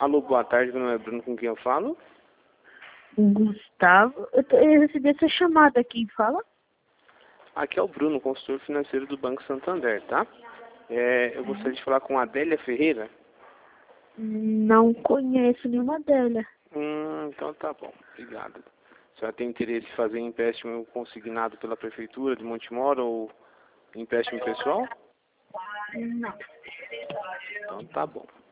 Alô, boa tarde, meu nome é Bruno, com quem eu falo? Gustavo, eu recebi essa chamada. Quem fala? Aqui é o Bruno, consultor financeiro do Banco Santander, tá? Eu gostaria de falar com a Adélia Ferreira. Não conheço nenhuma delas. Então tá bom, obrigado. A senhora tem interesse em fazer empréstimo consignado pela Prefeitura de Montemor ou empréstimo pessoal? Não. Então tá bom.